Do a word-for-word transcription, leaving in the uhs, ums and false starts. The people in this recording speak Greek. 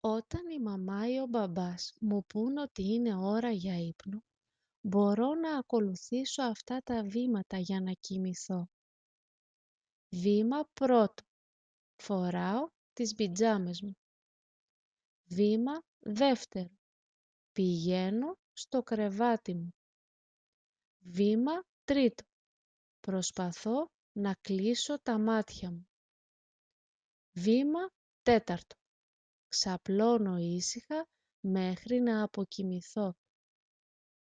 Όταν η μαμά ή ο μπαμπάς μου πουν ότι είναι ώρα για ύπνο, μπορώ να ακολουθήσω αυτά τα βήματα για να κοιμηθώ. Βήμα πρώτο. Φοράω τις πιτζάμες μου. Βήμα δεύτερο. Πηγαίνω στο κρεβάτι μου. Βήμα τρίτο. Προσπαθώ να κλείσω τα μάτια μου. Βήμα τέταρτο. Ξαπλώνω ήσυχα μέχρι να αποκοιμηθώ.